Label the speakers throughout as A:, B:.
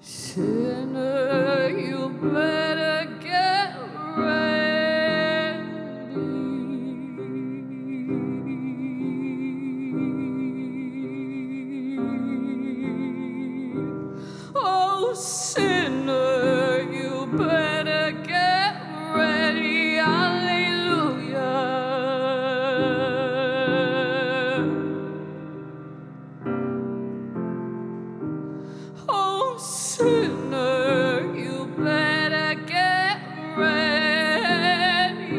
A: Sinner, you better get ready. Oh, sinner, you better get ready. Hallelujah. Oh, sinner, you better get ready.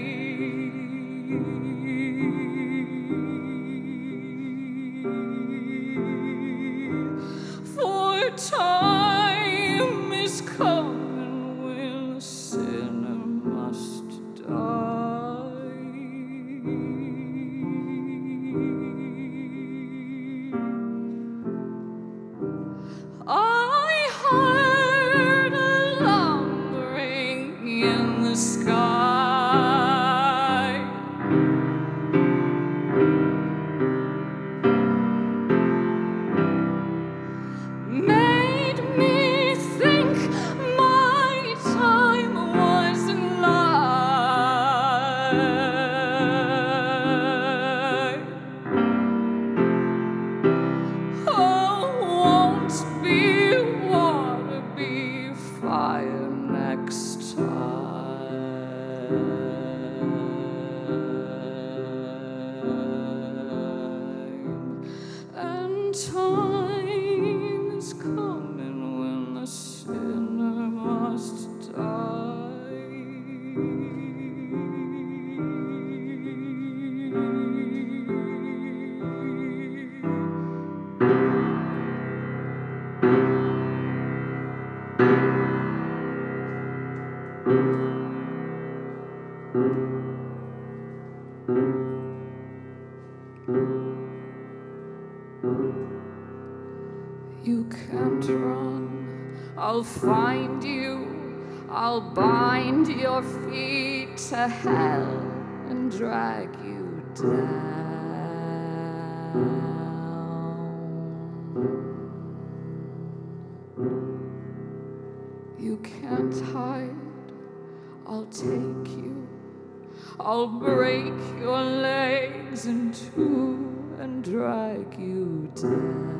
A: For time is coming when a sinner must die. I heard a lumbering in the sky. Made me think my time was alive. Oh, won't be water, be fire next time. And time is coming when the sinner must You can't run, I'll find you, I'll bind your feet to hell and drag you down. You can't hide, I'll take you, I'll break your legs in two and drag you down.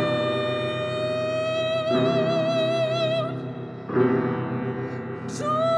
A: So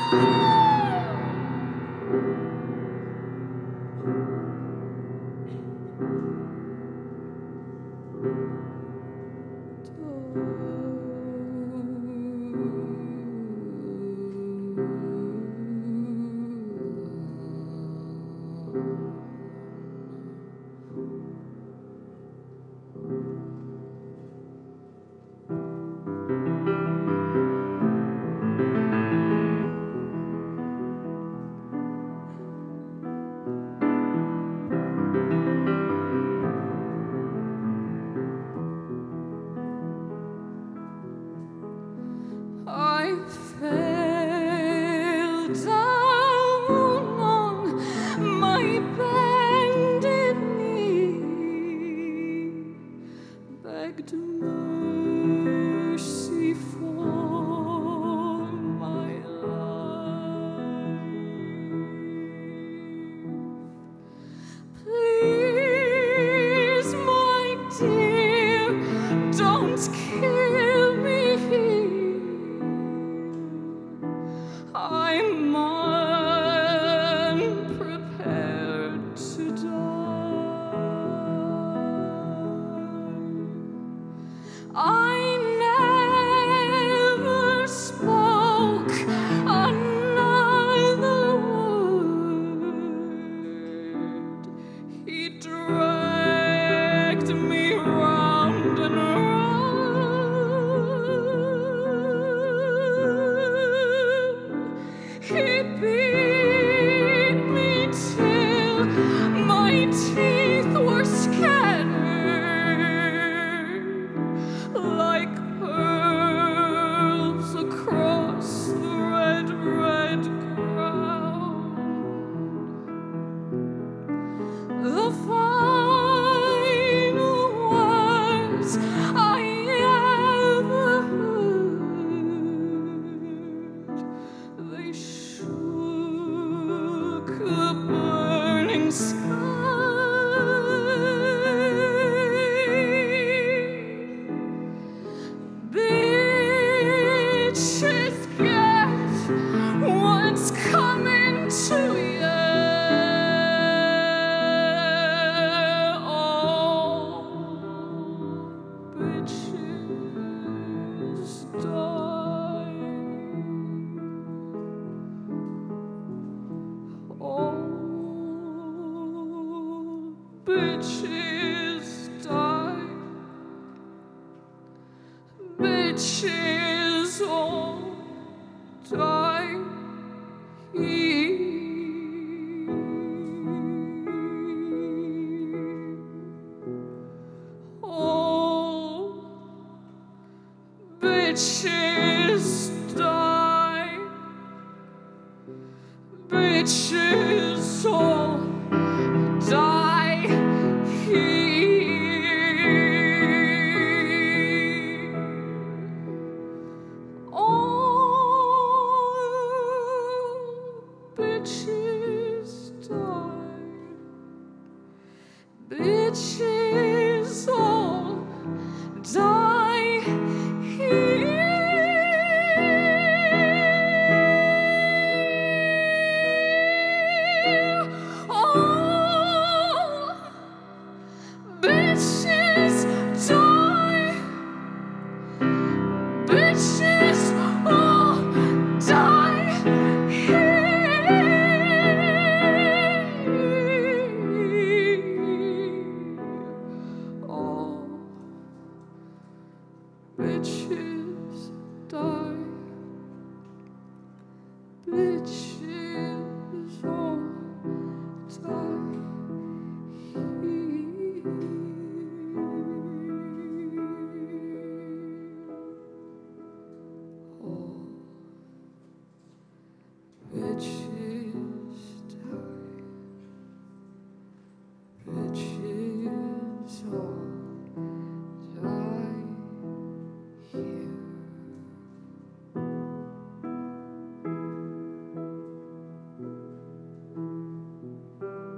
A: I fell down on my bended knee, begged mercy for my life. Please, my dear, don't kill me here. I'm unprepared to die. I never spoke another word. He dragged me round and round. He beat me till my teeth were scattered like pearls across the red, red ground. The final words I ever heard, they shook the burning sky. Bitches, get what's coming to you. Oh, bitches die. Oh, bitches die. Bitches all die here. Oh, bitches die. Bitches all die here. Oh, bitches die. Bitches all die here. Oh, bitches die. Bitches all die here. Oh, bitches die. Bitches all die here. Oh, bitches.